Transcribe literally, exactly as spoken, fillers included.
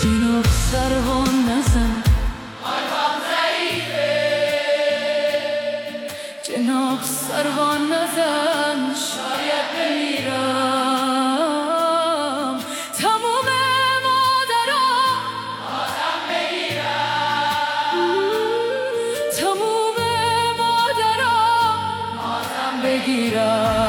جناب سروان نزن، قلبم ضعیفه. جناب سروان نزن، شاید بمیرم. تموم مادران بازم بگیرم، تموم مادران بازم بگیرم.